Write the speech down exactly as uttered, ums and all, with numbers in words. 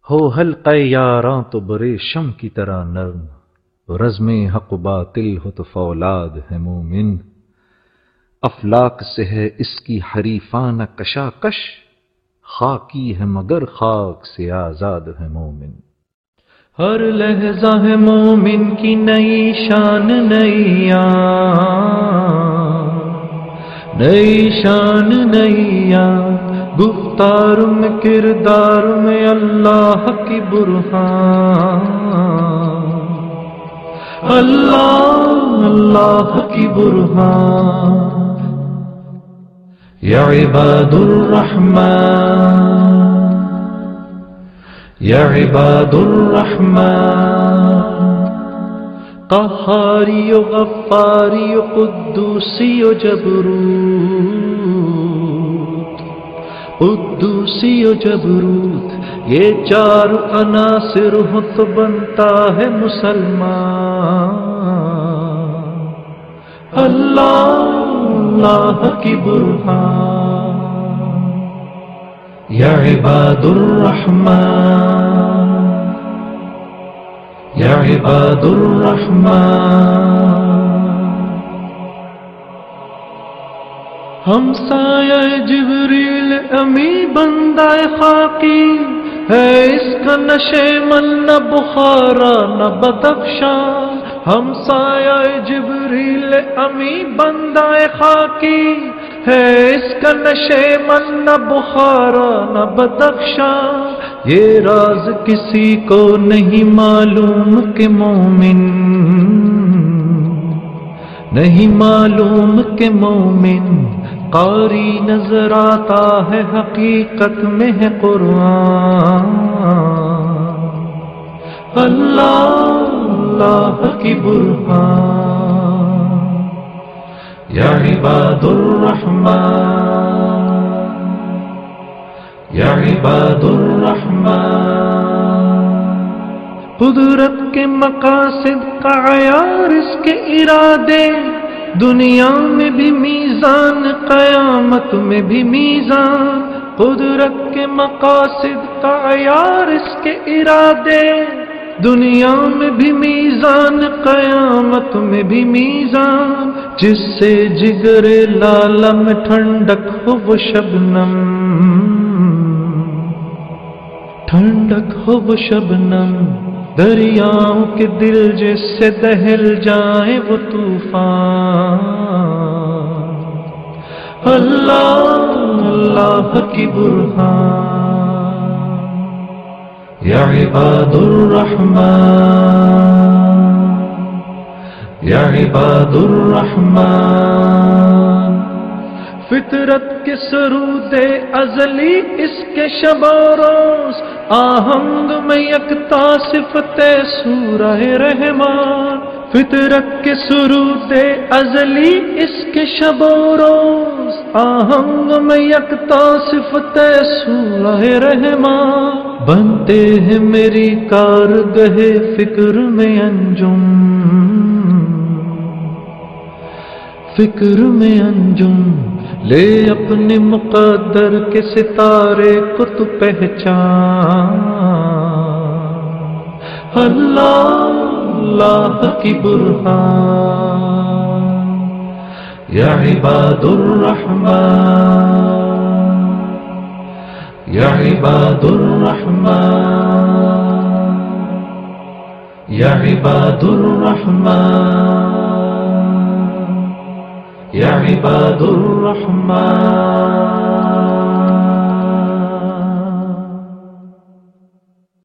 ہو حلقہ یاراں تو برے شم کی طرح نرم، رزم حق و باطل ہو تو فولاد ہے مومن، افلاک سے ہے اس کی حریفانہ کشاکش، خاکی ہے مگر خاک سے آزاد ہے مومن۔ ہر لحظہ ہے مومن کی نئی شان نیا، نئی شان نیا، گفتار میں کردار میں اللہ کی برہان، اللہ اللہ کی برہان۔ یا عباد الرحمن، یا عباد الرحمن، قہاری و غفاری و قدوسی و جبروت، قدوسی و جبروت، یہ چار عناصر ہو تو بنتا ہے مسلمان۔ اللہ اللہ کی برہان۔ یا عباد الرحمن، یا عباد الرحمن، ہمسایہ جبریل امی بندہ خاکی ہے، اس کا نشے من نہ بخارا نہ بدخشاں، ہمسایہ جبریل امی بندہ خاکی ہے، اس کا نشے من نہ بخارا نہ بدخشاں، یہ راز کسی کو نہیں معلوم کہ مومن، نہیں معلوم کہ مومن قاری نظر آتا ہے حقیقت میں ہے قرآن۔ اللہ اللہ کی برہان۔ یا عباد الرحمن، یا عباد الرحمن، قدرت کے مقاصد کا عیار اس کے ارادے، دنیا میں بھی میزان قیامت میں بھی میزان، قدرت کے مقاصد کا عیار اس کے ارادے، دنیا میں بھی میزان قیامت میں بھی میزان، جس سے جگر لالا میں ٹھنڈک ہو وہ شبنم، ٹھنڈک ہو وہ شبنم، دریاؤں کے دل جس سے دہل جائیں وہ طوفان۔ اللہ اللہ کی برہان۔ یا عباد الرحمن، یا عباد الرحمن، فطرت کے سرود ازلی اس کے شب و روز، آہنگ میں یکتا صفت سورہ رحمان، فطرت کے سرود ازلی اس کے شب و روز، آہنگ میں یکتا صفت سورہ رحمان، بنتے ہیں میری کارگہ فکر میں انجم، فکر میں انجم، لے اپنے مقدر کے ستارے کو تو پہچان۔ اللہ اللہ کی برہان۔ یا عباد الرحمن، یا عباد الرحمن، یا عباد الرحمن، یا عباد الرحمن۔